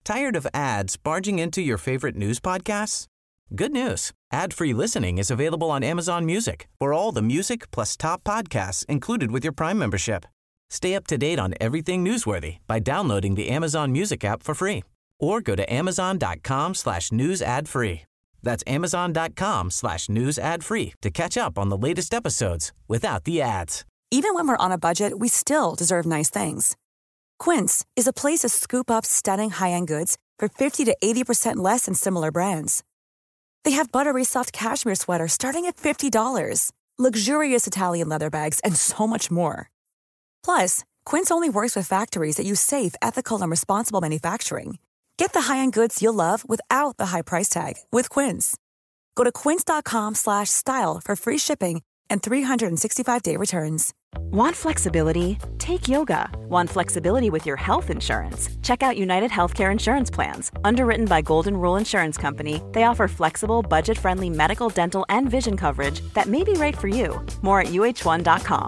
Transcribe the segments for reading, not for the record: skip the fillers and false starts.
Tired of ads barging into your favorite news podcasts? Good news. Ad-free listening is available on Amazon Music for all the music plus top podcasts included with your Prime membership. Stay up to date on everything newsworthy by downloading the Amazon Music app for free or go to amazon.com/news ad free. That's amazon.com/news ad free to catch up on the latest episodes without the ads. Even when we're on a budget, we still deserve nice things. Quince is a place to scoop up stunning high-end goods for 50 to 80% less than similar brands. They have buttery soft cashmere sweaters starting at $50, luxurious Italian leather bags, and so much more. Plus, Quince only works with factories that use safe, ethical, and responsible manufacturing. Get the high-end goods you'll love without the high price tag with Quince. Go to quince.com/style for free shipping and 365-day returns. Want flexibility? Take yoga. Want flexibility with your health insurance? Check out United Healthcare Insurance Plans. Underwritten by Golden Rule Insurance Company, they offer flexible, budget-friendly medical, dental, and vision coverage that may be right for you. More at uh1.com.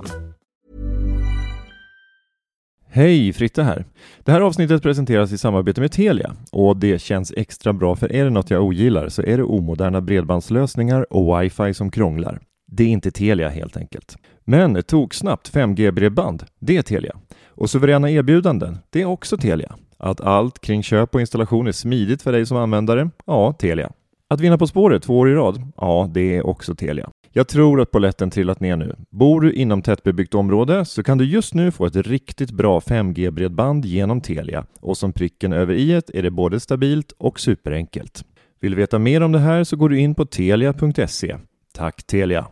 Hej, Fritte här. Det här avsnittet presenteras i samarbete med Telia och det känns extra bra, för är det något jag ogillar så är det omoderna bredbandslösningar och wifi som krånglar. Det är inte Telia helt enkelt. Men tog snabbt 5G-bredband, det är Telia. Och suveräna erbjudanden, det är också Telia. Att allt kring köp och installation är smidigt för dig som användare, ja, Telia. Att vinna På spåret 2 år i rad, ja, det är också Telia. Jag tror att polletten trillat ner nu. Bor du inom tättbebyggt område så kan du just nu få ett riktigt bra 5G-bredband genom Telia. Och som pricken över i-et är det både stabilt och superenkelt. Vill du veta mer om det här så går du in på telia.se. Tack Telia!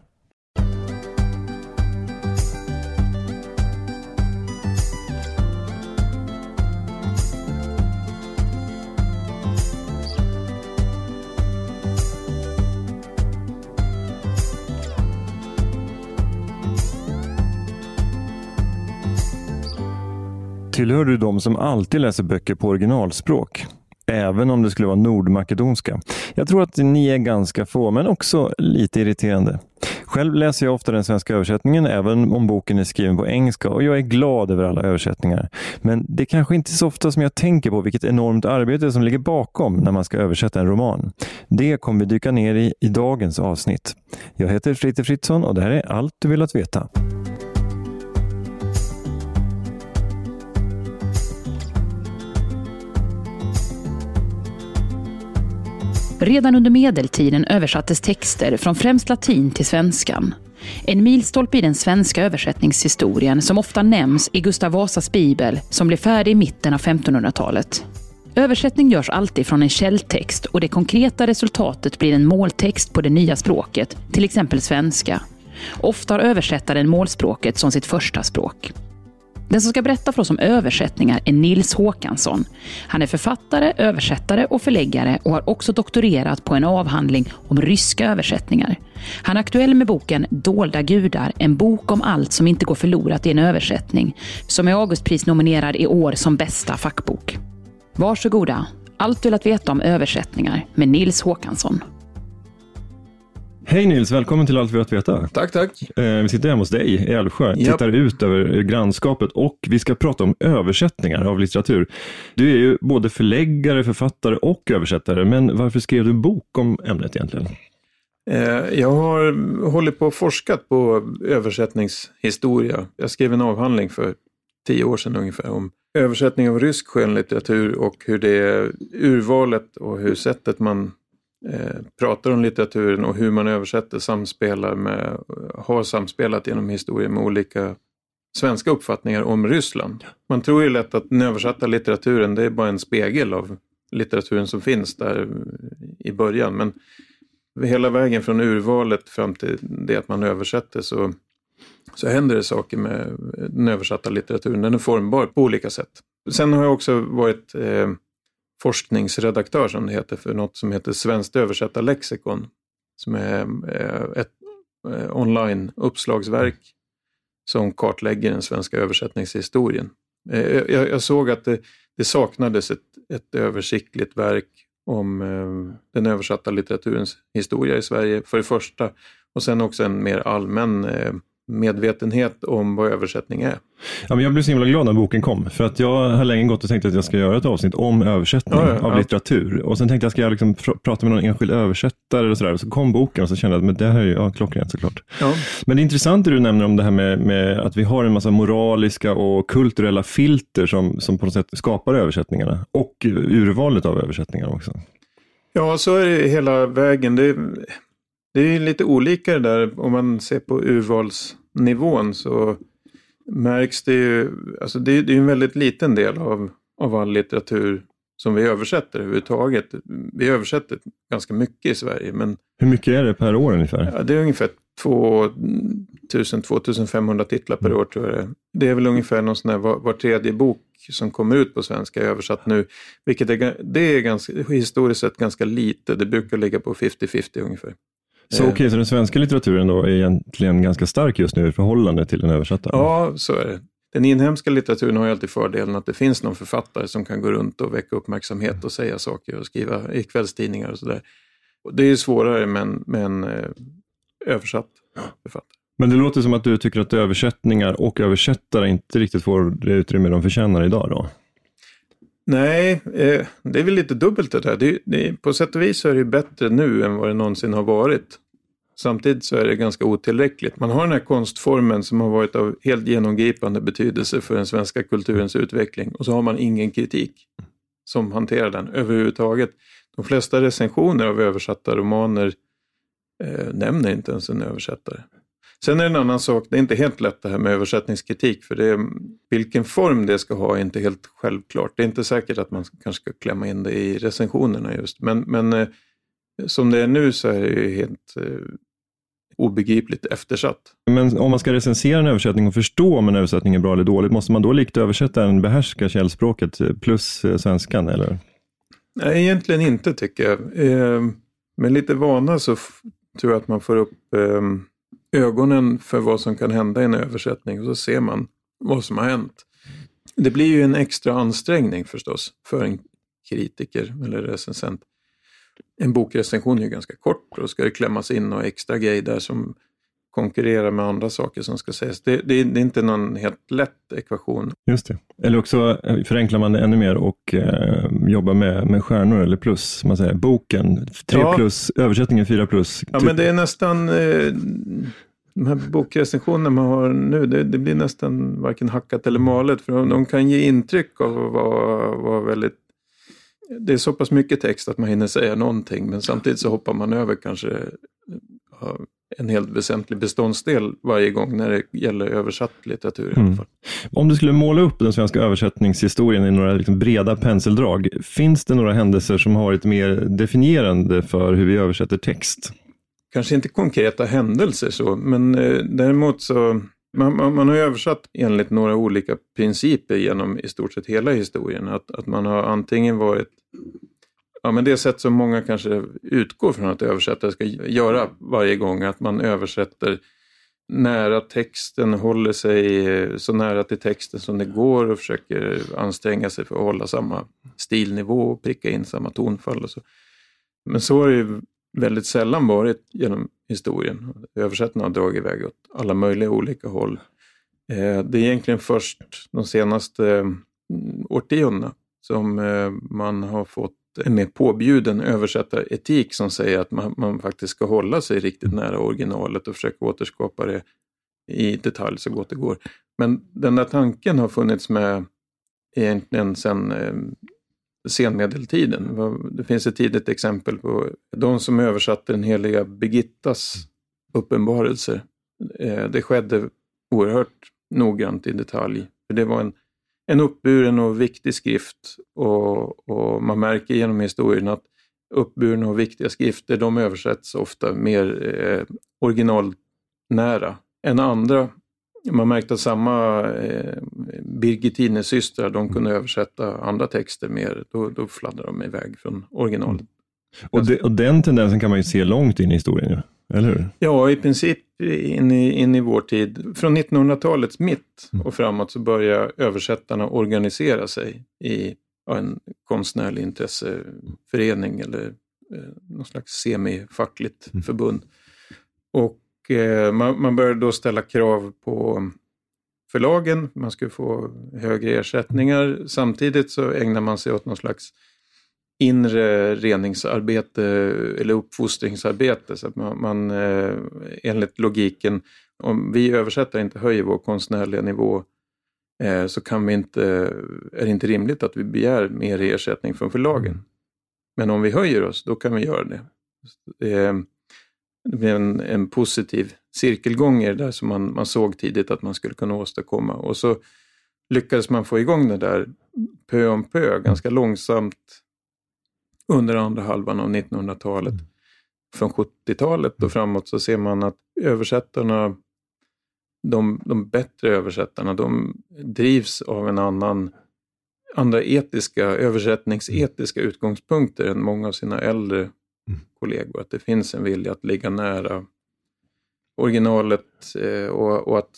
Tillhör du de som alltid läser böcker på originalspråk? Även om det skulle vara nordmakedonska. Jag tror att ni är ganska få, men också lite irriterande. Själv läser jag ofta den svenska översättningen, även om boken är skriven på engelska, och jag är glad över alla översättningar. Men det är kanske inte så ofta som jag tänker på vilket enormt arbete som ligger bakom när man ska översätta en roman. Det kommer vi dyka ner i dagens avsnitt. Jag heter Fritte Fritzson och det här är allt du vill att veta. Redan under medeltiden översattes texter från främst latin till svenskan. En milstolpe i den svenska översättningshistorien som ofta nämns är Gustav Vasas bibel som blev färdig i mitten av 1500-talet. Översättning görs alltid från en källtext och det konkreta resultatet blir en måltext på det nya språket, till exempel svenska. Ofta har översättaren målspråket som sitt första språk. Den som ska berätta för oss om översättningar är Nils Håkansson. Han är författare, översättare och förläggare och har också doktorerat på en avhandling om ryska översättningar. Han är aktuell med boken Dolda gudar, en bok om allt som inte går förlorat i en översättning, som är Augustprisnominerad i år som bästa fackbok. Varsågoda, allt du vill att veta om översättningar med Nils Håkansson. Hej Nils, välkommen till Allt vi att veta. Tack. Vi sitter hemma hos dig i Älvsjö, tittar ut över grannskapet och vi ska prata om översättningar av litteratur. Du är ju både förläggare, författare och översättare, men varför skrev du en bok om ämnet egentligen? Jag har hållit på och forskat på översättningshistoria. Jag skrev en avhandling för 10 år sedan ungefär om översättning av rysk skönlitteratur och hur det urvalet och hur sättet man pratar om litteraturen och hur man översätter har samspelat genom historien med olika svenska uppfattningar om Ryssland. Man tror ju lätt att den översatta litteraturen, det är bara en spegel av litteraturen som finns där i början, men hela vägen från urvalet fram till det att man översätter så händer det saker med den översatta litteraturen. Den är formbar på olika sätt. Sen har jag också varit forskningsredaktör som det heter för något som heter Svenskt översättarlexikon, som är ett online-uppslagsverk som kartlägger den svenska översättningshistorien. Jag såg att det saknades ett översiktligt verk om den översatta litteraturens historia i Sverige för det första, och sen också en mer allmän medvetenhet om vad översättning är. Ja, men jag blev så himla glad när boken kom, för att jag har länge gått och tänkt att jag ska göra ett avsnitt om översättning av litteratur. Och sen tänkte jag, ska jag liksom prata med någon enskild översättare och sådär. Och så kom boken och så kände jag att men det här är ju klockrent såklart. Ja. Men det är intressant det du nämner om det här med att vi har en massa moraliska och kulturella filter som på något sätt skapar översättningarna. Och urvalet av översättningar också. Ja, så är det hela vägen. Det är lite olika där. Om man ser på urvalsnivån så märks det ju, alltså det är en väldigt liten del av all litteratur som vi översätter överhuvudtaget. Vi översätter ganska mycket i Sverige. Men hur mycket är det per år ungefär? Ja, det är ungefär 2,500 titlar per år tror jag. Det är väl ungefär någon sån här var tredje bok som kommer ut på svenska är översatt nu. Vilket det är ganska, historiskt sett ganska lite. Det brukar ligga på 50-50 ungefär. Så okej, så den svenska litteraturen då är egentligen ganska stark just nu i förhållande till den översatta? Ja, så är det. Den inhemska litteraturen har ju alltid fördelen att det finns någon författare som kan gå runt och väcka uppmärksamhet och säga saker och skriva i kvällstidningar och sådär. Det är ju svårare med en översatt författare. Men det låter som att du tycker att översättningar och översättare inte riktigt får det utrymme de förtjänar idag då? Nej, det är väl lite dubbelt det där. På sätt och vis är det bättre nu än vad det någonsin har varit. Samtidigt så är det ganska otillräckligt. Man har den här konstformen som har varit av helt genomgripande betydelse för den svenska kulturens utveckling. Och så har man ingen kritik som hanterar den överhuvudtaget. De flesta recensioner av översatta romaner nämner inte ens en översättare. Sen är det en annan sak, det är inte helt lätt det här med översättningskritik, för vilken form det ska ha är inte helt självklart. Det är inte säkert att man kanske ska klämma in det i recensionerna just, men som det är nu så är det ju helt obegripligt eftersatt. Men om man ska recensera en översättning och förstå om en översättning är bra eller dåligt, måste man då likt översättaren behärska källspråket plus svenskan, eller? Nej, egentligen inte tycker jag. Med lite vana så tror jag att man får upp ögonen för vad som kan hända i en översättning och så ser man vad som har hänt. Det blir ju en extra ansträngning förstås för en kritiker eller recensent. En bokrecension är ju ganska kort och ska det klämmas in och extra grejer där som konkurrerar med andra saker som ska sägas. Det är inte någon helt lätt ekvation. Just det. Eller också förenklar man det ännu mer och jobbar med stjärnor eller plus. Man säger boken 3 plus, översättningen 4 plus. Ja, men det är nästan de här bokrecensionerna man har nu, det blir nästan varken hackat eller malet, för de kan ge intryck av att vara väldigt. Det är så pass mycket text att man hinner säga någonting, men samtidigt så hoppar man över kanske en helt väsentlig beståndsdel varje gång när det gäller översatt litteratur i alla fall. Om du skulle måla upp den svenska översättningshistorien i några liksom breda penseldrag, finns det några händelser som har varit mer definierande för hur vi översätter text? Kanske inte konkreta händelser så, men däremot så man har översatt enligt några olika principer genom i stort sett hela historien. Att man har antingen varit, men det sätt som många kanske utgår från att översättare ska göra varje gång, att man översätter nära texten, håller sig så nära till texten som det går och försöker anstränga sig för att hålla samma stilnivå och pricka in samma tonfall och så. Men så har det ju väldigt sällan varit genom historien. Översättningen har dragit iväg åt alla möjliga olika håll. Det är egentligen först de senaste årtiondena som man har fått en mer påbjuden översättaretik som säger att man faktiskt ska hålla sig riktigt nära originalet och försöka återskapa det i detalj så gott det går. Men den där tanken har funnits med egentligen sedan senmedeltiden. Det finns ett tidigt exempel på de som översatte den heliga Birgittas uppenbarelser. Det skedde oerhört noggrant i detalj. För det var en uppburen och viktig skrift, och man märker genom historien att uppburna och viktiga skrifter, de översätts ofta mer originalnära än andra. Man märkte att samma Birgittinesystrar, de kunde översätta andra texter mer. Då fladdrar de iväg från originalet. Och den tendensen kan man ju se långt in i historien, ja. Eller hur? Ja, i princip in i vår tid. Från 1900-talets mitt och framåt så börjar översättarna organisera sig i en konstnärlig intresseförening eller någon slags semifackligt förbund. Och man började då ställa krav på förlagen. Man skulle få högre ersättningar. Samtidigt så ägnar man sig åt någon slags inre reningsarbete eller uppfostringsarbete. Så att man enligt logiken, om vi översättare inte höjer vår konstnärliga nivå, så är det inte rimligt att vi begär mer ersättning från förlagen. Men om vi höjer oss, då kan vi göra det. Det blir en positiv cirkelgång där som man såg tidigt att man skulle kunna åstadkomma. Och så lyckades man få igång det där pö om pö, ganska långsamt under andra halvan av 1900-talet. Från 70-talet och framåt så ser man att översättarna, de bättre översättarna, de drivs av andra översättningsetiska utgångspunkter än många av sina äldre kollegor. Att det finns en vilja att ligga nära originalet och att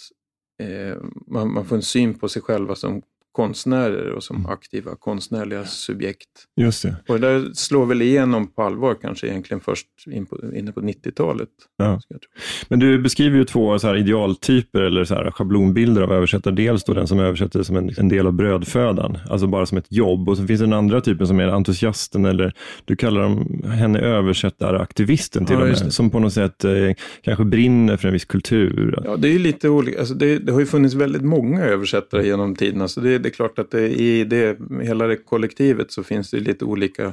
man får en syn på sig själva som konstnärer och som aktiva konstnärliga subjekt. Just det. Och det där slår väl igenom på allvar kanske egentligen först inne på 90-talet. Ja. Men du beskriver ju två så här idealtyper eller så här schablonbilder av översättare. Dels då den som översätter som en del av brödfödan, alltså bara som ett jobb. Och så finns det den andra typen som är entusiasten, eller du kallar henne översättaraktivisten till och med, som på något sätt kanske brinner för en viss kultur. Ja, det är ju lite olika. Alltså det har ju funnits väldigt många översättare genom tiden. Alltså det är klart att i hela det kollektivet så finns det lite olika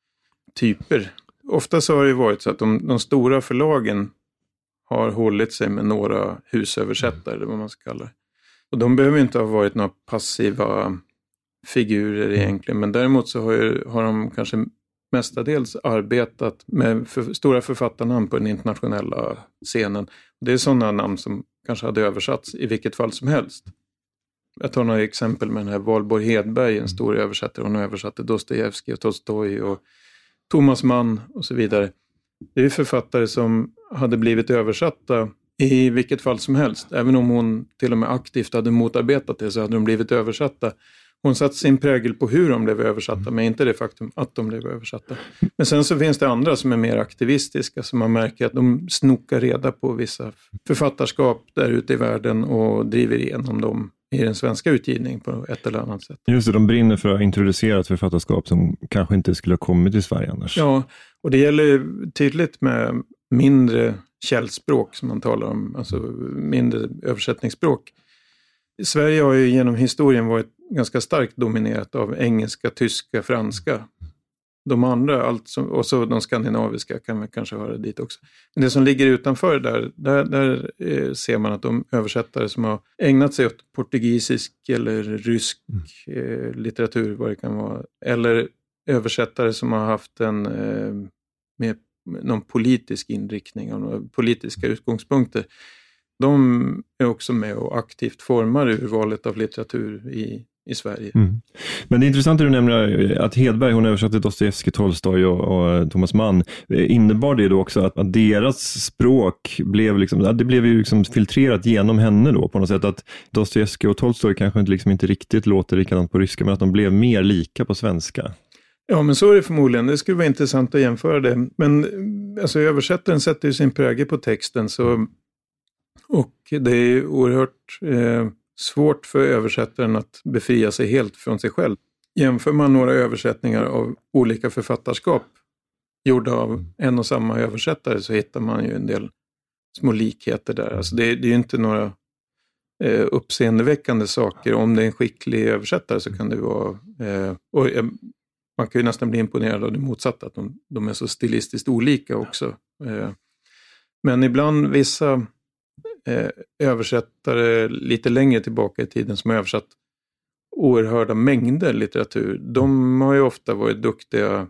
typer. Ofta så har det varit så att de stora förlagen har hållit sig med några husöversättare, eller vad man ska kalla det. Och de behöver inte ha varit några passiva figurer egentligen, men däremot så har de kanske mestadels arbetat med stora författarnamn på den internationella scenen. Det är sådana namn som kanske hade översatts i vilket fall som helst. Jag tar några exempel med den här Valborg Hedberg, en stor översättare. Hon översatte Dostojevskij och Tolstoj och Thomas Mann och så vidare. Det är författare som hade blivit översatta i vilket fall som helst. Även om hon till och med aktivt hade motarbetat det så hade de blivit översatta. Hon satte sin prägel på hur de blev översatta, men inte det faktum att de blev översatta. Men sen så finns det andra som är mer aktivistiska, som man märker att de snokar reda på vissa författarskap där ute i världen och driver igenom dem i den svenska utgivningen på ett eller annat sätt. Just det, de brinner för att introducera ett författarskap som kanske inte skulle ha kommit till Sverige annars. Ja, och det gäller tydligt med mindre källspråk som man talar om, alltså mindre översättningsspråk. Sverige har ju genom historien varit ganska starkt dominerat av engelska, tyska, franska. De andra, och så de skandinaviska kan man kanske höra dit också. Men det som ligger utanför där ser man att de översättare som har ägnat sig åt portugisisk eller rysk litteratur, vad det kan vara, eller översättare som har haft med någon politisk inriktning och några politiska utgångspunkter, de är också med och aktivt formar urvalet av litteratur i Sverige. Mm. Men det är intressant att du nämner att Hedberg, hon översatte Dostojevskij, Tolstoj och Thomas Mann. Innebar det då också att deras språk blev det blev ju filtrerat genom henne då på något sätt, att Dostojevskij och Tolstoj kanske inte riktigt låter likadant på ryska, men att de blev mer lika på svenska? Ja, men så är det förmodligen. Det skulle vara intressant att jämföra det. Men alltså, översättaren sätter ju sin prägel på texten, och det är oerhört svårt för översättaren att befria sig helt från sig själv. Jämför man några översättningar av olika författarskap gjorda av en och samma översättare, så hittar man ju en del små likheter där. Alltså det är ju inte några uppseendeväckande saker. Om det är en skicklig översättare så kan det vara... man kan ju nästan bli imponerad av det motsatta, att de är så stilistiskt olika också. Men ibland vissa översättare lite längre tillbaka i tiden som har översatt oerhörda mängder litteratur, de har ju ofta varit duktiga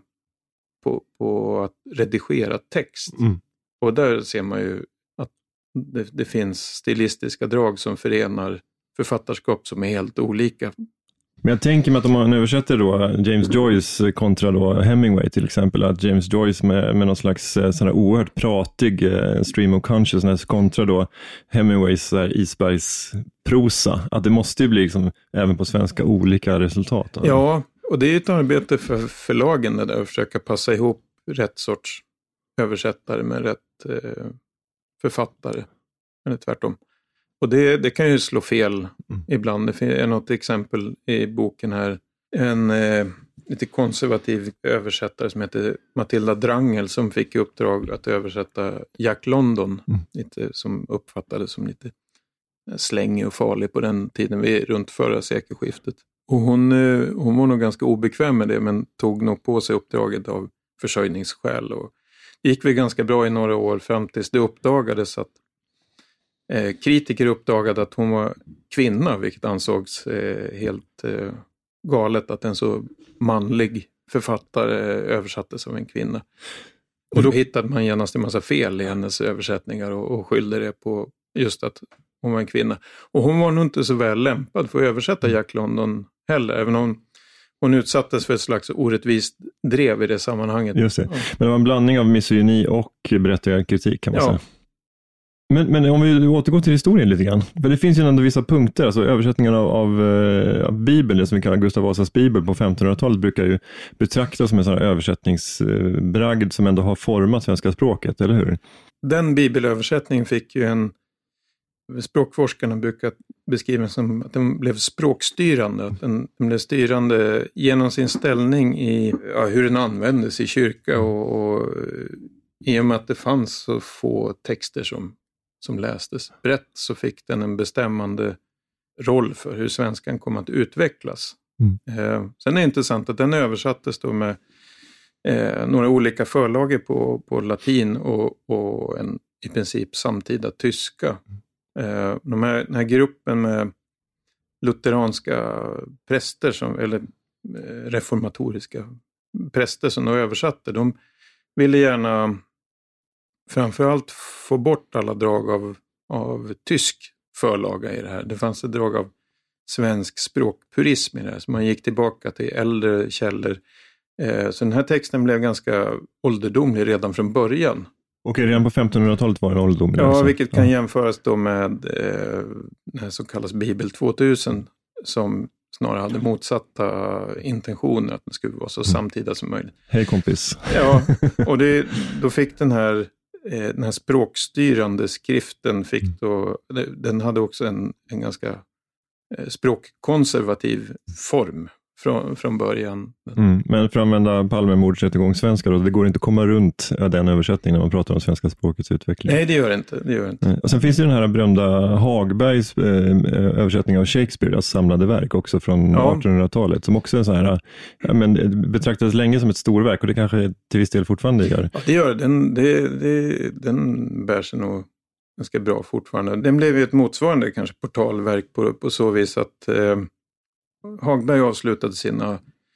på att redigera text. Och där ser man ju att det finns stilistiska drag som förenar författarskap som är helt olika. Men jag tänker mig att om man översätter då James Joyce kontra då Hemingway till exempel, att James Joyce med någon slags sån här oerhört pratig stream of consciousness kontra då Hemingways isbergsprosa, att det måste ju bli även på svenska olika resultat. Eller? Ja, och det är ett arbete för förlagen där att försöka passa ihop rätt sorts översättare med rätt författare. Eller tvärtom. Och det kan ju slå fel ibland. Det finns något exempel i boken här. En lite konservativ översättare som heter Matilda Drangel som fick i uppdrag att översätta Jack London. Lite, som uppfattades som lite slängig och farlig på den tiden, runt förra sekelskiftet. Och hon var nog ganska obekväm med det, men tog nog på sig uppdraget av försörjningsskäl. Och det gick väl ganska bra i några år fram tills det uppdagades att kritiker uppdagade att hon var kvinna, vilket ansågs helt galet att en så manlig författare översattes som en kvinna. Och då hittade man genast en massa fel i hennes översättningar och skyllde det på just att hon var en kvinna. Och hon var nog inte så väl lämpad för att översätta Jack London heller, även om hon utsattes för ett slags orättvist drev i det sammanhanget. Just det. Men det var en blandning av misogyni och berättigad kritik, kan man säga. Men om vi återgår till historien lite grann. För det finns ju ändå vissa punkter, alltså översättningen av Bibeln, det som vi kallar Gustav Vasas Bibel på 1500-talet, brukar ju betraktas som en sån här översättningsbragd som ändå har format svenska språket, eller hur? Den bibelöversättningen fick ju språkforskarna brukar beskriva som att den blev språkstyrande. Att den blev styrande genom sin ställning i hur den användes i kyrka och i och med att det fanns så få texter som lästes brett, så fick den en bestämmande roll för hur svenskan kom att utvecklas. Sen är det intressant att den översattes då med några olika förlagor på latin och en i princip samtida tyska. Den här gruppen med lutheranska präster eller reformatoriska präster som de översatte, de ville gärna framförallt få bort alla drag av tysk förlaga i det här. Det fanns ett drag av svensk språkpurism i det här, så man gick tillbaka till äldre källor. Så den här texten blev ganska ålderdomlig redan från början. Okej, redan på 1500-talet var den ålderdomlig. Ja, alltså. Vilket kan jämföras då med den här som kallas Bibel 2000, som snarare hade motsatta intentioner, att den skulle vara så samtida som möjligt. Hej kompis. Ja, och då fick den här språkstyrande skriften, den hade också en ganska språkkonservativ form från början. Men för att använda Palmemordsrättegång svenska då, det går inte att komma runt den översättningen när man pratar om svenska språkets utveckling. Nej, det gör det inte. Och sen finns det den här berömda Hagbergs översättning av Shakespeares samlade verk också från 1800-talet, som också är så här, betraktades länge som ett storverk, och det kanske till viss del fortfarande gör. Ja, det gör det. Den bär sig nog ganska bra fortfarande. Den blev ju ett motsvarande kanske portalverk på så vis att Hagberg avslutade sina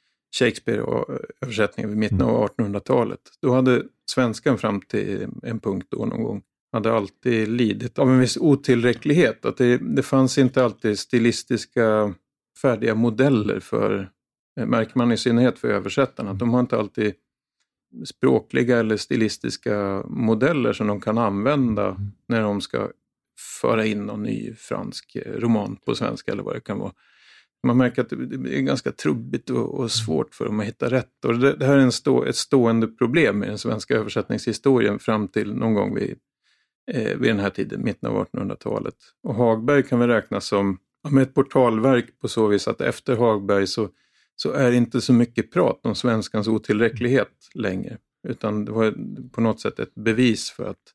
Shakespeare-översättningar vid mitten av 1800-talet. Då hade svenskan fram till en punkt då någon gång hade alltid lidit av en viss otillräcklighet. Att det fanns inte alltid stilistiska färdiga modeller för, märker man i synnerhet för översättarna, att de har inte alltid språkliga eller stilistiska modeller som de kan använda när de ska föra in någon ny fransk roman på svenska eller vad det kan vara. Man märker att det är ganska trubbigt och svårt för dem att hitta rätt. Och det här är ett stående problem i den svenska översättningshistorien fram till någon gång vid den här tiden, mitten av 1800-talet. Och Hagberg kan vi räkna som med ett portalverk på så vis att efter Hagberg så är det inte så mycket prat om svenskans otillräcklighet längre. Utan det var på något sätt ett bevis för att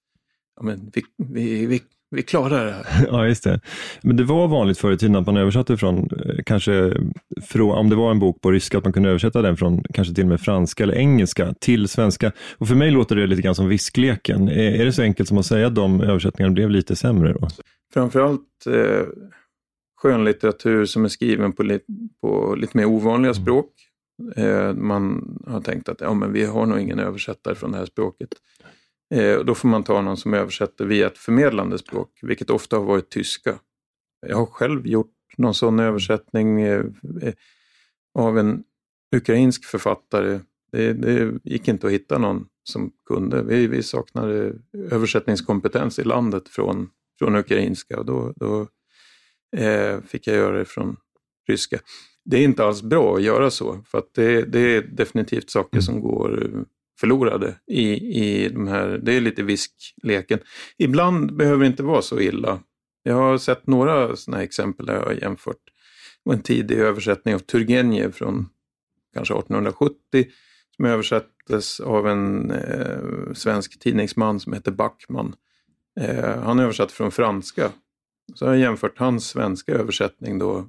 vi klarar det här. Ja, just det. Men det var vanligt förr i tiden att man översatte om det var en bok på ryska, att man kunde översätta den från kanske till och med franska eller engelska till svenska. Och för mig låter det lite grann som viskleken. Är det så enkelt som att säga att de översättningarna blev lite sämre då? Framförallt skönlitteratur som är skriven på lite mer ovanliga språk. Man har tänkt att vi har nog ingen översättare från det här språket. Då får man ta någon som översätter via ett förmedlande språk, vilket ofta har varit tyska. Jag har själv gjort någon sån översättning av en ukrainsk författare. Det gick inte att hitta någon som kunde. Vi saknade översättningskompetens i landet från ukrainska, och då fick jag göra det från ryska. Det är inte alls bra att göra så, för att det är definitivt saker som går förlorade i de här, det är lite viskleken. Ibland behöver det inte vara så illa. Jag har sett några sådana här exempel där jag har jämfört en tidig översättning av Turgenev från kanske 1870 som översattes av en svensk tidningsman som heter Backman. Han översatt från franska. Så har jag jämfört hans svenska översättning då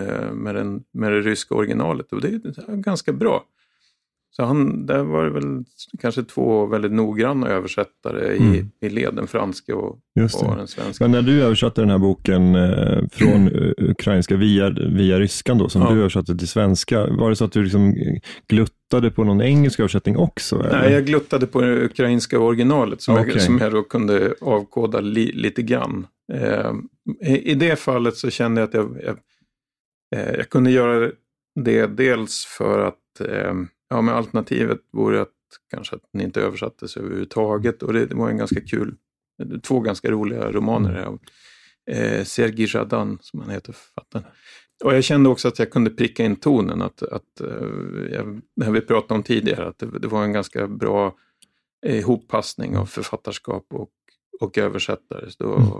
med det ryska originalet och det är ganska bra. Så där var det väl kanske 2 väldigt noggranna översättare i leden franska och den svenska. Men när du översatte den här boken från ukrainska via ryskan då, som du översatte till svenska, var det så att du liksom gluttade på någon engelsk översättning också? Eller? Nej, jag gluttade på det ukrainska originalet som jag då kunde avkoda lite grann. I det fallet så kände jag att jag kunde göra det dels för att men alternativet vore att kanske att den inte översattes överhuvudtaget och det var en ganska kul, 2 ganska roliga romaner av Sergej Zhadan som han heter författaren. Och jag kände också att jag kunde pricka in tonen att när vi pratade om tidigare att det var en ganska bra ihoppassning av författarskap och översättare.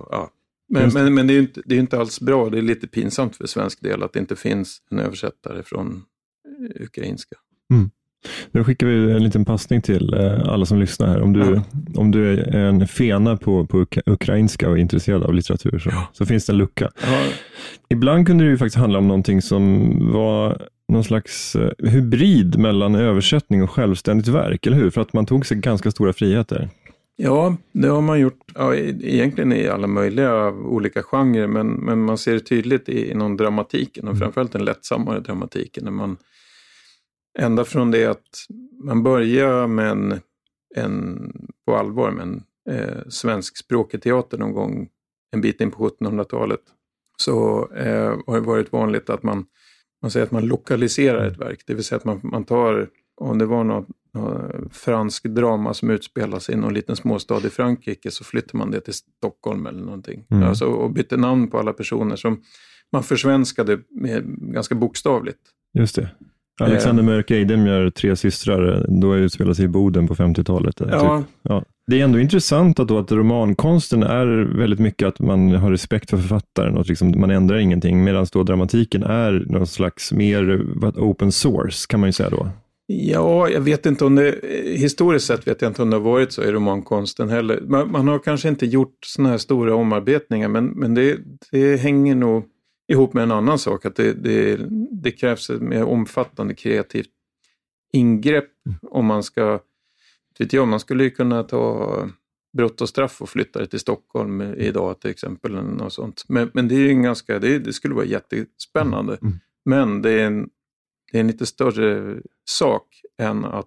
Men det är ju inte alls bra, det är lite pinsamt för svensk del att det inte finns en översättare från ukrainska. Då skickar vi en liten passning till alla som lyssnar här. Om du är en fena på ukrainska och är intresserad av litteratur så finns det en lucka. Ja. Ibland kunde det ju faktiskt handla om någonting som var någon slags hybrid mellan översättning och självständigt verk, eller hur? För att man tog sig ganska stora friheter. Ja, det har man gjort egentligen i alla möjliga olika genrer, men man ser det tydligt inom dramatiken och framförallt den lättsammare dramatiken när man ända från det att man börjar med på allvar med en svenskspråkig teater någon gång en bit in på 1700-talet så har det varit vanligt att man säger att man lokaliserar ett verk. Det vill säga att man tar, om det var något fransk drama som utspelar sig i någon liten småstad i Frankrike så flyttar man det till Stockholm eller någonting. Alltså, och bytte namn på alla personer som man försvenskade med ganska bokstavligt. Just det. Alexander Mörk Eidenmjör, 3 systrar, då utspelar sig i Boden på 50-talet. Ja. Typ. Ja. Det är ändå intressant att romankonsten är väldigt mycket att man har respekt för författaren och liksom man ändrar ingenting, medan då dramatiken är någon slags mer open source, kan man ju säga då. Ja, jag vet inte om det, historiskt sett vet jag inte om det har varit så i romankonsten heller. Man har kanske inte gjort såna här stora omarbetningar, men det hänger nog ihop med en annan sak, att det krävs ett mer omfattande kreativt ingrepp om man ska, man skulle ju kunna ta Brott och straff och flytta det till Stockholm idag till exempel eller något sånt. Men det är ju det skulle vara jättespännande. Men det är en lite större sak än att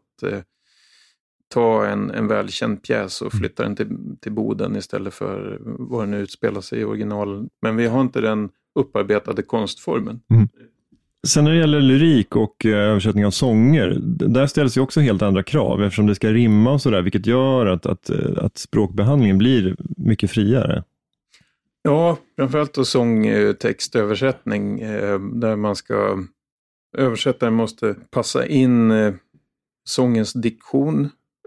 ta en välkänd pjäs och flytta den till Boden istället för vad den utspelar sig i original. Men vi har inte den upparbetade konstformen. Sen när det gäller lyrik och översättning av sånger, där ställs ju också helt andra krav eftersom det ska rimma och sådär, vilket gör att språkbehandlingen blir mycket friare. Ja, framförallt då sångtextöversättning där man ska, översättaren måste passa in sångens diktion,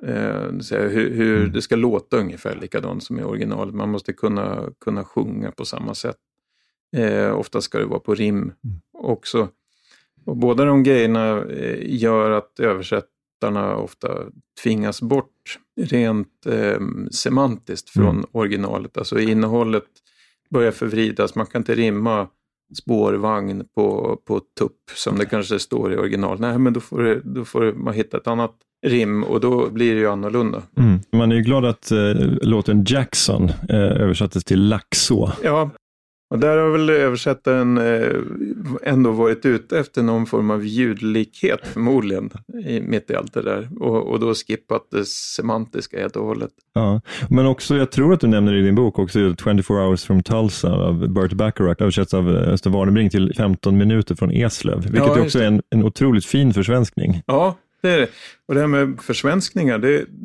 hur det ska låta ungefär likadant som i originalet. Man måste kunna sjunga på samma sätt. Ofta ska det vara på rim också. Och båda de grejerna gör att översättarna ofta tvingas bort rent semantiskt från originalet. Alltså innehållet börjar förvridas. Man kan inte rimma spårvagn på tupp som det kanske står i original. Nej, men då får man hitta ett annat rim och då blir det ju annorlunda. Man är ju glad att låten Jackson översattes till Laxå. Ja. Och där har väl översättaren ändå varit ute efter någon form av ljudlikhet förmodligen mitt i allt det där. Och då skippat det semantiska helt och hållet. Ja, men också, jag tror att du nämner i din bok också 24 Hours from Tulsa av Burt Bacharach, översätts av Öster Warnerbring till 15 minuter från Eslöv. Vilket också är en otroligt fin försvenskning. Ja, det är det. Och det här med försvenskningar,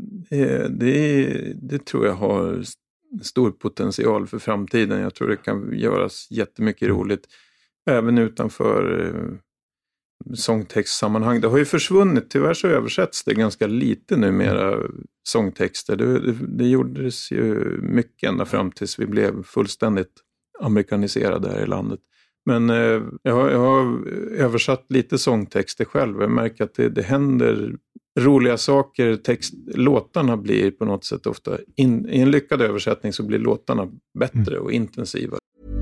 det tror jag har stor potential för framtiden. Jag tror det kan göras jättemycket roligt även utanför sångtextsammanhang. Det har ju försvunnit, tyvärr så översätts det ganska lite numera sångtexter. Det gjordes ju mycket ända fram tills vi blev fullständigt amerikaniserade här i landet. Men jag har översatt lite sångtexter själv. Jag märker att det händer roliga saker. Låtarna blir på något sätt ofta, i en lyckad översättning så blir låtarna bättre och intensivare.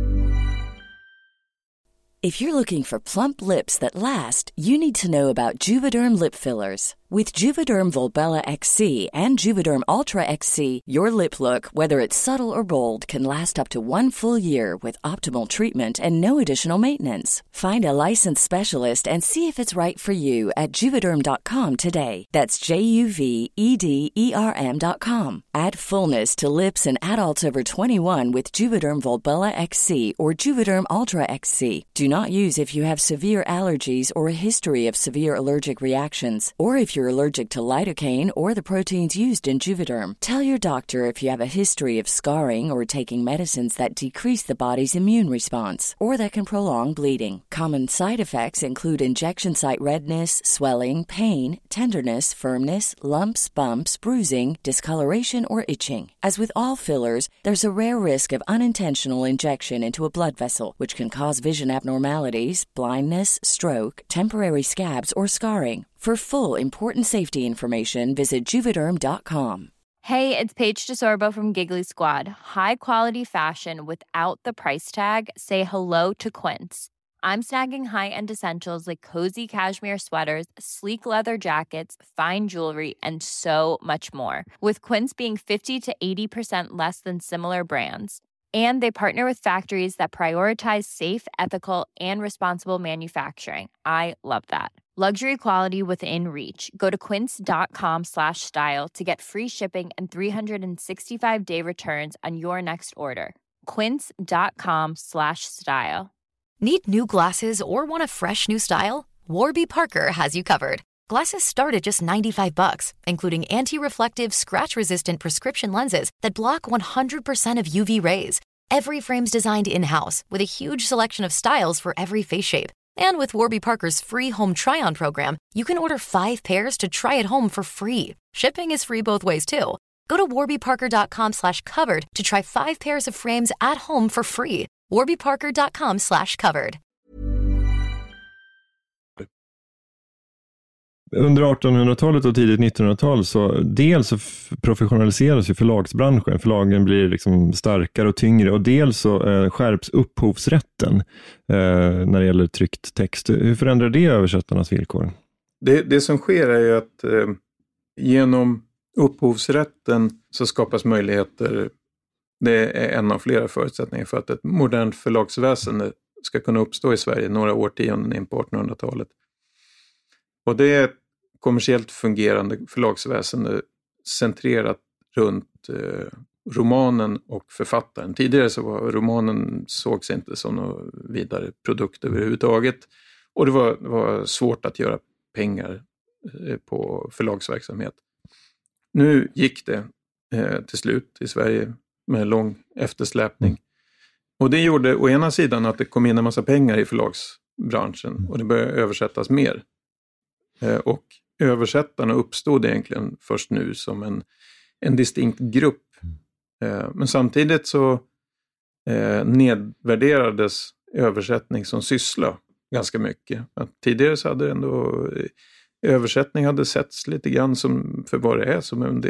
If you're looking for plump lips that last, you need to know about Juvederm lip fillers. With Juvederm Volbella XC and Juvederm Ultra XC, your lip look, whether it's subtle or bold, can last up to 1 full year with optimal treatment and no additional maintenance. Find a licensed specialist and see if it's right for you at Juvederm.com today. That's JUVEDERM.com. Add fullness to lips in adults over 21 with Juvederm Volbella XC or Juvederm Ultra XC. Do not use if you have severe allergies or a history of severe allergic reactions, or if you're allergic to lidocaine or the proteins used in Juvederm. Tell your doctor if you have a history of scarring or taking medicines that decrease the body's immune response or that can prolong bleeding. Common side effects include injection site redness, swelling, pain, tenderness, firmness, lumps, bumps, bruising, discoloration, or itching. As with all fillers, there's a rare risk of unintentional injection into a blood vessel, which can cause vision abnormalities, blindness, stroke, temporary scabs, or scarring. For full, important safety information, visit Juvederm.com. Hey, it's Paige DeSorbo from Giggly Squad. High quality fashion without the price tag. Say hello to Quince. I'm snagging high-end essentials like cozy cashmere sweaters, sleek leather jackets, fine jewelry, and so much more. With Quince being 50 to 80% less than similar brands. And they partner with factories that prioritize safe, ethical, and responsible manufacturing. I love that. Luxury quality within reach. Go to quince.com/style to get free shipping and 365-day returns on your next order. Quince.com/style. Need new glasses or want a fresh new style? Warby Parker has you covered. Glasses start at just $95, including anti-reflective, scratch-resistant prescription lenses that block 100% of UV rays. Every frame's designed in-house with a huge selection of styles for every face shape. And with Warby Parker's free home try-on program, you can order 5 pairs to try at home for free. Shipping is free both ways too. Go to warbyparker.com/covered to try 5 pairs of frames at home for free. warbyparker.com/covered. Under 1800-talet och tidigt 1900-tal så dels så professionaliseras ju förlagsbranschen. Förlagen blir liksom starkare och tyngre, och dels så skärps upphovsrätten när det gäller tryckt text. Hur förändrar det översättarnas villkor? Det som sker är ju att genom upphovsrätten så skapas möjligheter. Det är en av flera förutsättningar för att ett modernt förlagsväsende ska kunna uppstå i Sverige några årtionden in på 1800-talet. Och det är ett kommersiellt fungerande förlagsväsende centrerat runt romanen och författaren. Tidigare så var romanen sågs inte som någon vidare produkt överhuvudtaget. Och det var svårt att göra pengar på förlagsverksamhet. Nu gick det till slut i Sverige med lång eftersläpning. Och det gjorde å ena sidan att det kom in en massa pengar i förlagsbranschen och det började översättas mer. Och översättarna uppstod egentligen först nu som en distinkt grupp. Men samtidigt så nedvärderades översättning som syssla ganska mycket. Att tidigare så hade ändå översättning hade setts lite grann som för vad det är, som en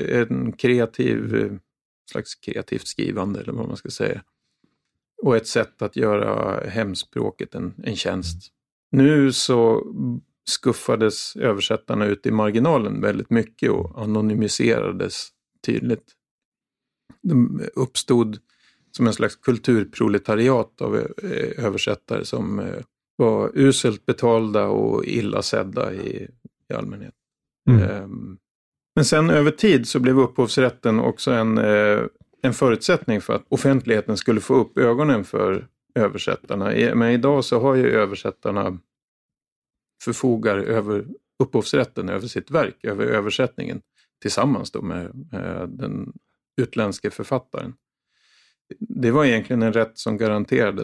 slags kreativt skrivande eller vad man ska säga. Och ett sätt att göra hemspråket en tjänst. Nu så skuffades översättarna ut i marginalen väldigt mycket och anonymiserades tydligt. De uppstod som en slags kulturproletariat av översättare som var uselt betalda och illa sedda i allmänhet. Men sen över tid så blev upphovsrätten också en förutsättning för att offentligheten skulle få upp ögonen för översättarna. Men idag så har ju översättarna förfogar över upphovsrätten över sitt verk, över översättningen tillsammans då med den utländska författaren. Det var egentligen en rätt som garanterades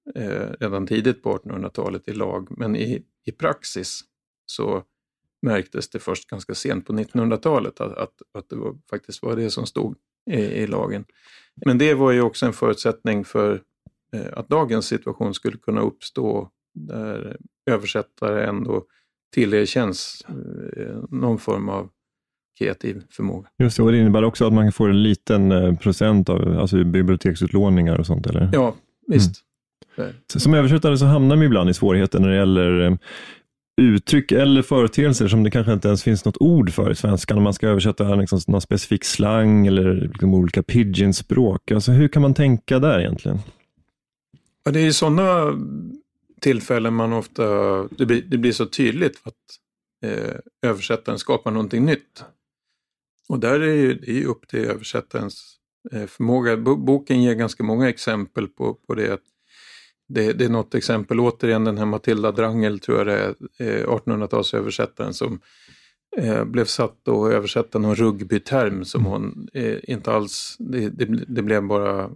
redan tidigt på 1800-talet i lag, men i praxis så märktes det först ganska sent på 1900-talet att det faktiskt var det som stod i lagen. Men det var ju också en förutsättning för att dagens situation skulle kunna uppstå där översättare ändå tillerkänns någon form av kreativ förmåga. Just det, och det innebär också att man får en liten procent av alltså biblioteksutlåningar och sånt, eller? Ja, visst. Som översättare så hamnar man ibland i svårigheter när det gäller uttryck eller företeelser som det kanske inte ens finns något ord för i svenskan. Om man ska översätta liksom någon specifik slang eller liksom olika pidgin-språk. Alltså hur kan man tänka där egentligen? Ja, det är ju sådana tillfällen man ofta... Det blir så tydligt att översättaren skapar någonting nytt. Och där är det ju upp till översättarens förmåga. Boken ger ganska många exempel på det. Det är något exempel, återigen den här Matilda Drangel, tror jag det är, 1800-talsöversättaren som blev satt och översätta någon rugbyterm som hon inte alls, det blev bara,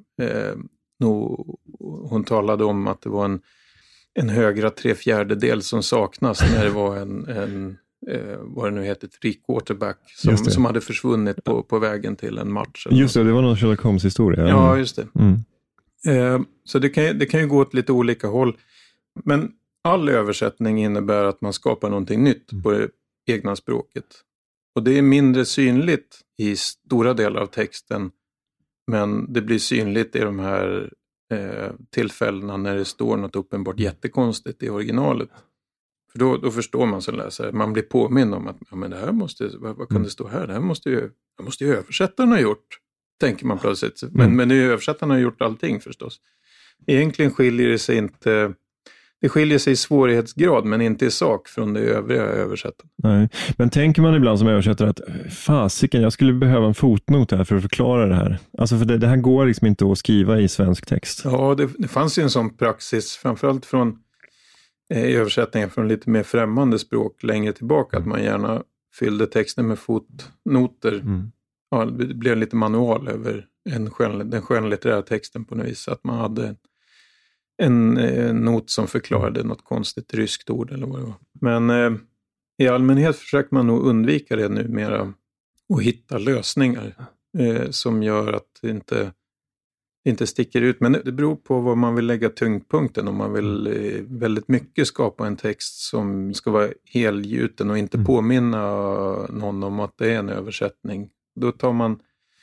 hon talade om att det var en högra 3/4 som saknas när det var en vad det nu heter, ett quarterback som hade försvunnit på vägen till en match. Just det, det var någon Sherlock Holmes-historia. Ja, just det. Så det kan ju gå åt lite olika håll. Men all översättning innebär att man skapar någonting nytt på det egna språket. Och det är mindre synligt i stora delar av texten. Men det blir synligt i de här tillfällena när det står något uppenbart jättekonstigt i originalet. För då förstår man som läsare. Man blir påmind om att men det här vad kan det stå här? Det här måste ju översättaren ha gjort. Tänker man plötsligt. Men nu översättarna har gjort allting förstås. Egentligen skiljer det sig inte... Det skiljer sig i svårighetsgrad men inte i sak från det övriga översättarna. Nej, men tänker man ibland som översättare att fasiken, jag skulle behöva en fotnot här för att förklara det här. Alltså för det här går liksom inte att skriva i svensk text. Ja, det fanns ju en sån praxis framförallt från översättningar från lite mer främmande språk längre tillbaka. Att man gärna fyllde texten med fotnoter. Ja, det blev lite manual över den skönlitterära texten på något vis. Att man hade en not som förklarade något konstigt ryskt ord eller vad det var. Men i allmänhet försöker man nog undvika det numera och hitta lösningar som gör att det inte sticker ut. Men det beror på vad man vill lägga tyngdpunkten. Om man vill väldigt mycket skapa en text som ska vara helgjuten och inte påminna någon om att det är en översättning. Då tar man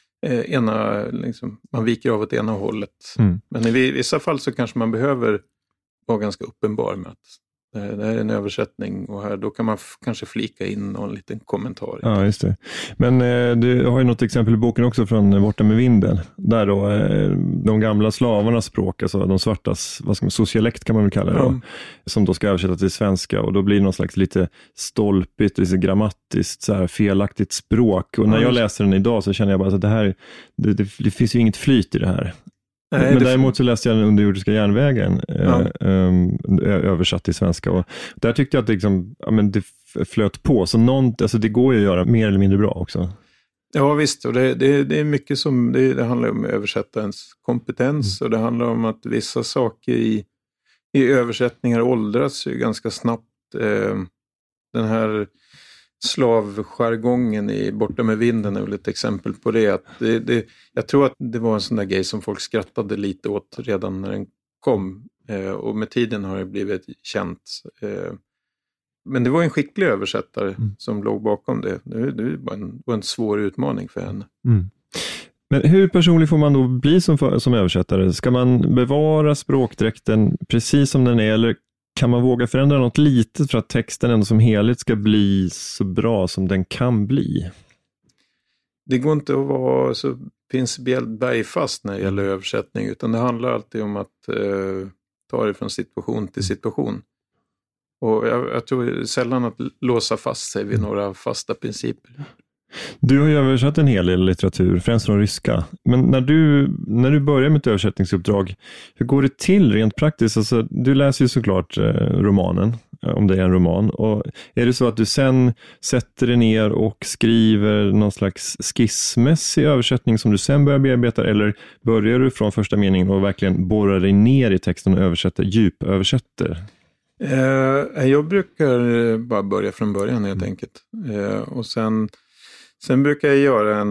man viker av åt ena hållet. Men i vissa fall så kanske man behöver vara ganska uppenbar med att det här är en översättning och då kan man kanske flika in någon liten kommentar. Ja, just det. Men du har ju något exempel i boken också från Borta med vinden. Där då de gamla slavarnas språk, alltså de svartas, socialekt kan man väl kalla det då, som då ska översättas till svenska och då blir det någon slags lite stolpigt, lite grammatiskt så här felaktigt språk. Och när jag läser den idag så känner jag bara att det finns ju inget flyt i det här. Nej, men däremot så läste jag den underjordiska järnvägen översatt till svenska och där tyckte jag att det flöt på så det går ju att göra mer eller mindre bra också. Ja visst, och det är mycket som det handlar om översättarens kompetens och det handlar om att vissa saker i översättningar åldras ju ganska snabbt. Den här slavjargongen i Borta med vinden är väl ett exempel på det. Att jag tror att det var en sån där grej som folk skrattade lite åt redan när den kom. Och med tiden har det blivit känt. Men det var en skicklig översättare som låg bakom det. Det var en svår utmaning för henne. Men hur personlig får man då bli som översättare? Ska man bevara språkdräkten precis som den är eller kan man våga förändra något litet för att texten ändå som helhet ska bli så bra som den kan bli? Det går inte att vara så principiellt bergfast när det gäller översättning utan det handlar alltid om att ta det från situation till situation. Och jag tror sällan att låsa fast sig vid några fasta principer. Du har ju översatt en hel del litteratur, främst från ryska. Men när du börjar med ett översättningsuppdrag, hur går det till rent praktiskt? Alltså, du läser ju såklart romanen om det är en roman. Och är det så att du sen sätter dig ner och skriver någon slags skissmässig översättning som du sen börjar bearbeta, eller börjar du från första meningen och verkligen borrar dig ner i texten och djupöversätter? Jag brukar bara börja från början helt enkelt. Och sen brukar jag göra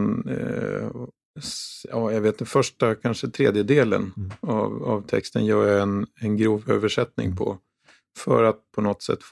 jag vet, den första kanske tredjedelen av texten gör jag en grov översättning på. För att på något sätt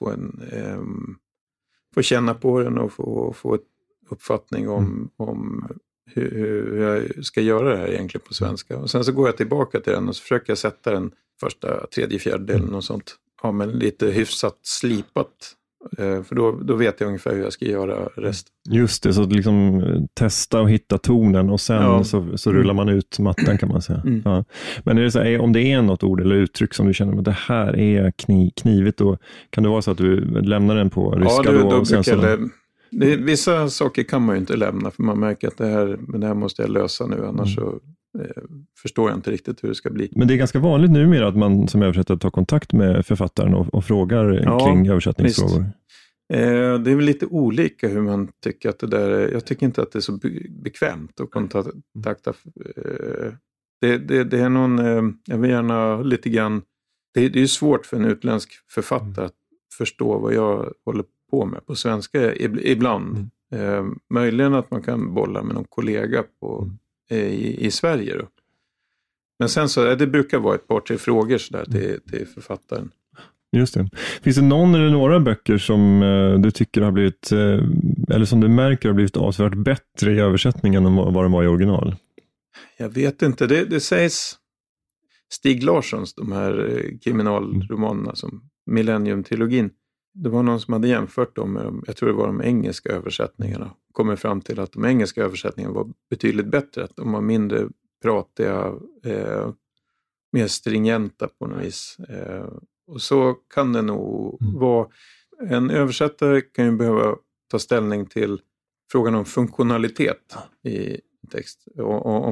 få känna på den och få ett uppfattning om hur jag ska göra det här egentligen på svenska. Och sen så går jag tillbaka till den och så försöker jag sätta den första tredje fjärdedelen och sånt. Ja, men lite hyfsat slipat. För då vet jag ungefär hur jag ska göra resten. Just det, så att liksom testa och hitta tonen och sen så rullar man ut mattan, kan man säga. Ja. Men är det så här, om det är något ord eller uttryck som du känner att det här är knivigt, då kan det vara så att du lämnar den på ryska? Ja, då och sen vissa saker kan man ju inte lämna, för man märker att det här måste jag lösa nu, annars så förstår jag inte riktigt hur det ska bli. Men det är ganska vanligt numera att man som översättare tar kontakt med författaren och frågar kring översättningsfrågor. Det är väl lite olika hur man tycker att det där är. Jag tycker inte att det är så bekvämt att kontakta. Det är någon, jag vill gärna lite grann, det är ju svårt för en utländsk författare att förstå vad jag håller på med på svenska ibland. Möjligen att man kan bolla med någon kollega i Sverige då. Men sen så, det brukar vara ett par tre frågor så där till författaren. Just det. Finns det någon eller några böcker som du tycker har blivit, eller som du märker har blivit avsevärt bättre i översättningen än vad de var i original? Jag vet inte. Det sägs Stig Larssons, de här kriminalromanerna som Millennium-trilogin. Det var någon som hade jämfört dem med, jag tror det var de engelska översättningarna. Kommer fram till att de engelska översättningarna var betydligt bättre. Att de var mindre pratiga, mer stringenta på något vis. Och så kan det nog vara. En översättare kan ju behöva ta ställning till frågan om funktionalitet i text. Och om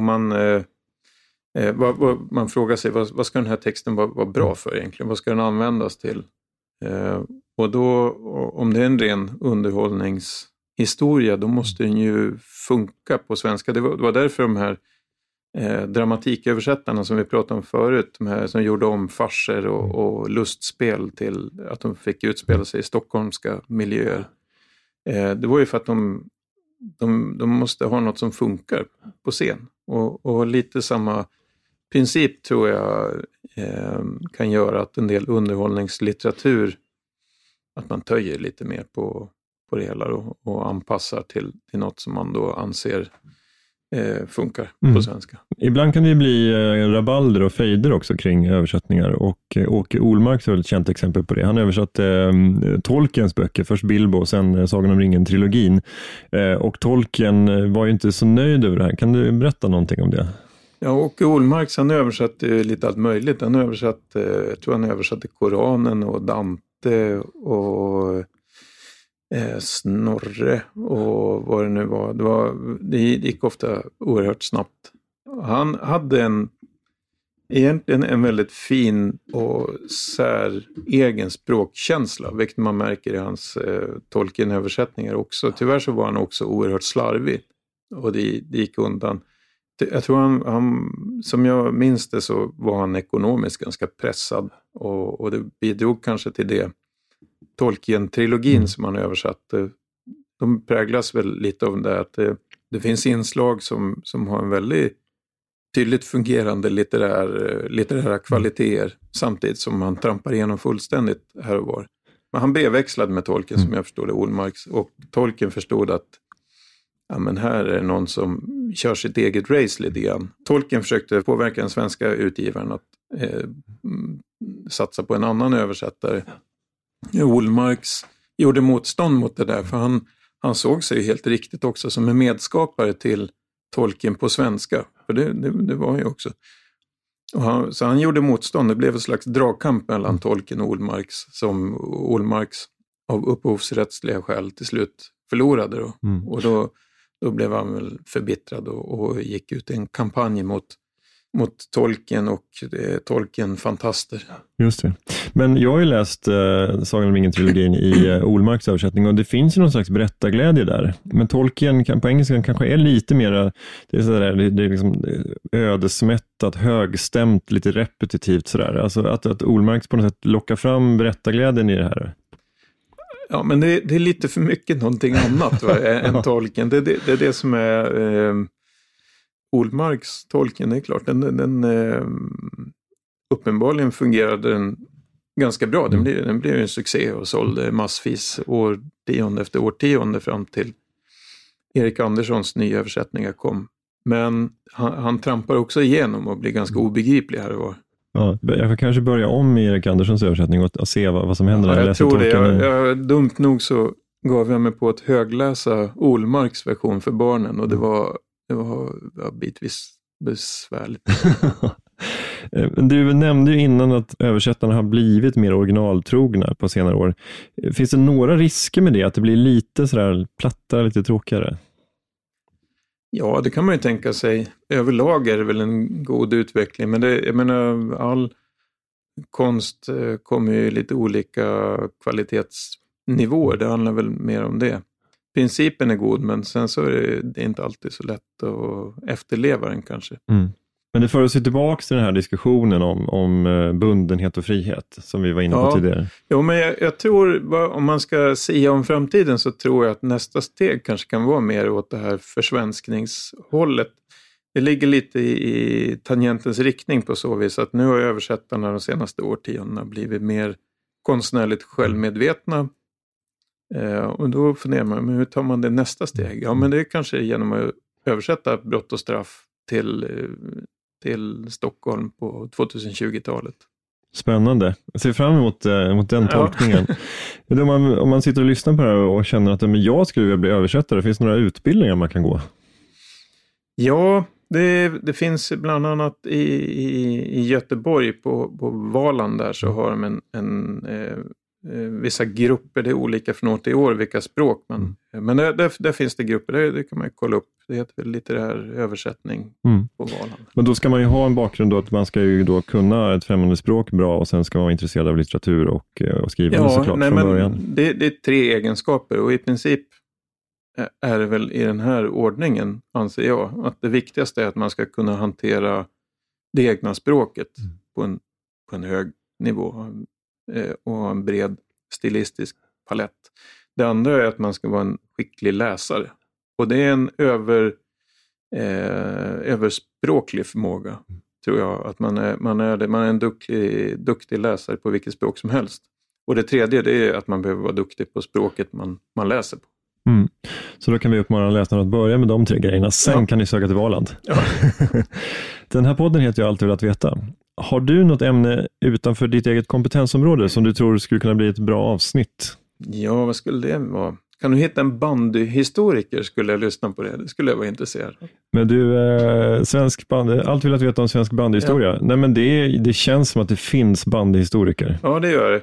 man frågar sig, vad ska den här texten vara bra för egentligen? Vad ska den användas till? Och då, om det är en ren underhållningshistoria, då måste den ju funka på svenska. Det var därför de här dramatiköversättarna som vi pratade om förut, de här som gjorde om farser och lustspel till att de fick utspela sig i stockholmska miljöer. Det var ju för att de måste ha något som funkar på scen. Och lite samma princip tror jag kan göra att en del underhållningslitteratur, att man töjer lite mer på det hela och anpassar till något som man då anser funkar på svenska. Ibland kan det bli rabalder och fejder också kring översättningar, och Åke Olmark är ett känt exempel på det. Han översatte Tolkiens böcker, först Bilbo och sen Sagan om ringen-trilogin, och Tolkien var ju inte så nöjd över det här. Kan du berätta någonting om det? Ja, Åke Olmark, han översatte lite allt möjligt. Jag tror han översatte Koranen och Dante och Snorre och vad det nu var. Det gick ofta oerhört snabbt. Han hade egentligen en väldigt fin och egen språkkänsla, vilket man märker i hans Tolkien-översättningar också. Tyvärr så var han också oerhört slarvig och det gick undan. Jag tror han, som jag minns det, så var han ekonomiskt ganska pressad och det bidrog kanske till det. Tolkien-trilogin som han översatte, de präglas väl lite av det att det finns inslag som har en väldigt tydligt fungerande litterära kvaliteter, samtidigt som han trampar igenom fullständigt här och var. Men han brevväxlade med Tolkien, som jag förstod det, Olmarks, och Tolkien förstod att ja, men här är någon som kör sitt eget race lite grann. Tolkien försökte påverka den svenska utgivaren att satsa på en annan översättare. Olmarks gjorde motstånd mot det där, för han såg sig helt riktigt också som en medskapare till Tolkien på svenska. För det var han ju också. Så han gjorde motstånd. Det blev en slags dragkamp mellan Tolkien och Olmarks, som Olmarks av upphovsrättsliga skäl till slut förlorade då. Och då blev han väl förbittrad och gick ut i en kampanj mot mot Tolkien och Tolkien-fantaster. Just det. Men jag har ju läst Sagan om ingen-trilogin i Olmarks översättning och det finns ju någon slags berättarglädje där. Men Tolkien på engelska kanske är lite mer, det är liksom ödesmättat, högstämt, lite repetitivt sådär. Alltså att Olmarks på något sätt lockar fram berättarglädjen i det här. Ja, men det är lite för mycket någonting annat än Tolkien. Det är det som är Olmarks Tolkien, det är klart. Den uppenbarligen fungerade den ganska bra. Den blev en succé och sålde massvis årtionde efter årtionde fram till Erik Anderssons nya översättningar kom. Men han trampar också igenom och blir ganska obegriplig här och var. Ja, jag får kanske börja om med Erik Anderssons översättning och se vad som händer. Ja, jag tror det. Dumt nog så gav jag mig på att högläsa Olmarks version för barnen och det var bitvis besvärligt. Du nämnde ju innan att översättarna har blivit mer originaltrogna på senare år. Finns det några risker med det? Att det blir lite sådär plattare, lite tråkigare? Ja, det kan man ju tänka sig. Överlag är det väl en god utveckling. Men jag menar, all konst kommer ju i lite olika kvalitetsnivåer. Det handlar väl mer om det. Principen är god, men sen så är det inte alltid så lätt att efterleva den kanske. Mm. Men det för oss tillbaka till den här diskussionen om bundenhet och frihet som vi var inne på tidigare. Ja, men jag tror, om man ska säga om framtiden så tror jag att nästa steg kanske kan vara mer åt det här försvenskningshållet. Det ligger lite i tangentens riktning på så vis att nu har översättarna de senaste årtiondena blivit mer konstnärligt självmedvetna. Och då funderar man, men hur tar man det nästa steg? Ja, men det är kanske genom att översätta Brott och straff till Stockholm på 2020-talet. Spännande. Jag ser fram emot den tolkningen. Om man sitter och lyssnar på det här och känner att jag skulle vilja bli översättare, finns det några utbildningar man kan gå? Ja, det finns bland annat i Göteborg på Valand där så har de vissa grupper, det är olika från år till år vilka språk men där finns det grupper, det kan man kolla upp. Det heter väl litterär översättning på Valand. Men då ska man ju ha en bakgrund då att man ska ju då kunna ett främmande språk bra och sen ska man vara intresserad av litteratur och skriva såklart från början. Det är 3 egenskaper och i princip är det väl i den här ordningen, anser jag, att det viktigaste är att man ska kunna hantera det egna språket på en hög nivå och en bred stilistisk palett. Det andra är att man ska vara en skicklig läsare. Och det är en överspråklig förmåga, tror jag. Att man är en duktig läsare på vilket språk som helst. Och det tredje det är att man behöver vara duktig på språket man läser på. Mm. Så då kan vi uppmana läsarna att börja med de 3 grejerna. Sen kan ni söka till Valand. Ja. Den här podden heter Jag alltid velat veta. Har du något ämne utanför ditt eget kompetensområde som du tror skulle kunna bli ett bra avsnitt? Ja, vad skulle det vara? Kan du hitta en bandyhistoriker skulle jag lyssna på det. Det skulle jag vara intresserad av. Men du, allt vill att veta om svensk bandyhistoria. Ja. Nej, men det känns som att det finns bandyhistoriker. Ja, det gör det.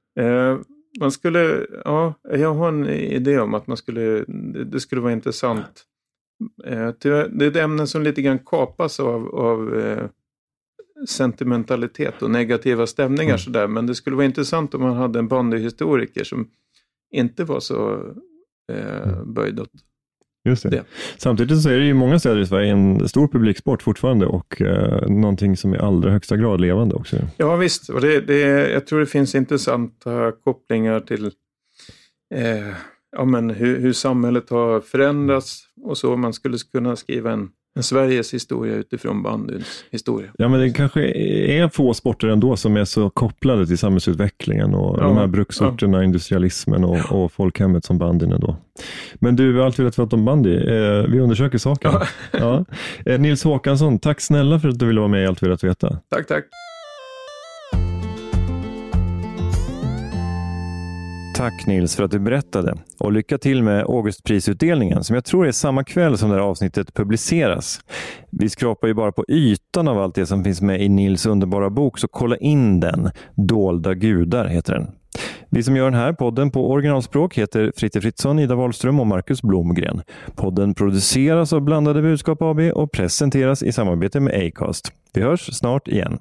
Jag har en idé om att det skulle vara intressant. Det är ett ämne som lite grann kapas av sentimentalitet och negativa stämningar sådär. Men det skulle vara intressant om man hade en bandyhistoriker som inte var så böjd åt Just det. Samtidigt så är det ju många städer i Sverige en stor publiksport fortfarande och någonting som i allra högsta grad levande också. Ja visst, och jag tror det finns intressanta kopplingar till hur samhället har förändrats och så. Man skulle kunna skriva en Sveriges historia utifrån bandyns historia. Ja, men det kanske är få sporter ändå som är så kopplade till samhällsutvecklingen och de här bruksorterna, industrialismen och folkhemmet som bandyn ändå. Men du har alltid velat veta om bandy. Vi undersöker saken. Ja. Nils Håkansson, tack snälla för att du ville vara med i Allt velat veta. Tack. Tack Nils för att du berättade och lycka till med Augustprisutdelningen som jag tror är samma kväll som det här avsnittet publiceras. Vi skrapar ju bara på ytan av allt det som finns med i Nils underbara bok så kolla in den. Dolda gudar heter den. Vi som gör den här podden på originalspråk heter Fritte Fritzson, Ida Wahlström och Marcus Blomgren. Podden produceras av Blandade Budskap AB och presenteras i samarbete med Acast. Vi hörs snart igen.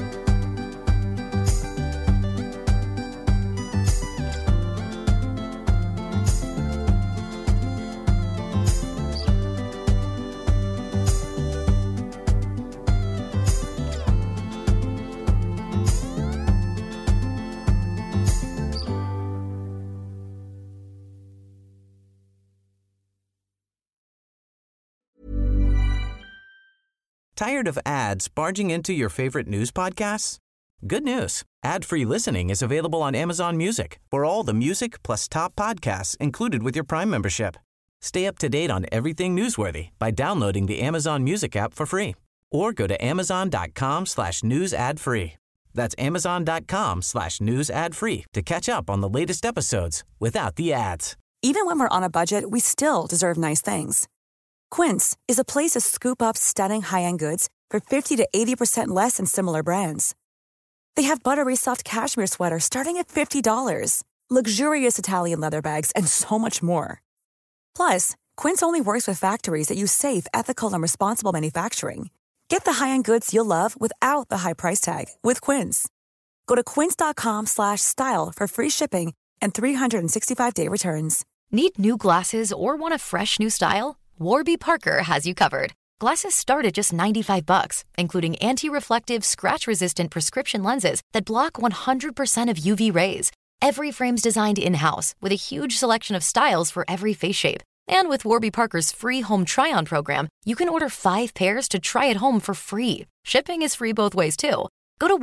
Tired of ads barging into your favorite news podcasts? Good news. Ad-free listening is available on Amazon Music for all the music plus top podcasts included with your Prime membership. Stay up to date on everything newsworthy by downloading the Amazon Music app for free or go to amazon.com/news ad free. That's amazon.com/news ad free to catch up on the latest episodes without the ads. Even when we're on a budget, we still deserve nice things. Quince is a place to scoop up stunning high-end goods for 50 to 80% less than similar brands. They have buttery soft cashmere sweaters starting at $50, luxurious Italian leather bags, and so much more. Plus, Quince only works with factories that use safe, ethical, and responsible manufacturing. Get the high-end goods you'll love without the high price tag with Quince. Go to quince.com/style for free shipping and 365-day returns. Need new glasses or want a fresh new style? Warby Parker has you covered. Glasses start at just $95, including anti-reflective, scratch-resistant prescription lenses that block 100% of UV rays. Every frame's designed in-house with a huge selection of styles for every face shape. And with Warby Parker's free home try-on program, you can order 5 pairs to try at home for free. Shipping is free both ways, too. Go to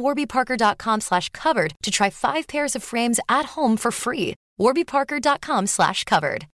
warbyparker.com/covered to try 5 pairs of frames at home for free. warbyparker.com/covered.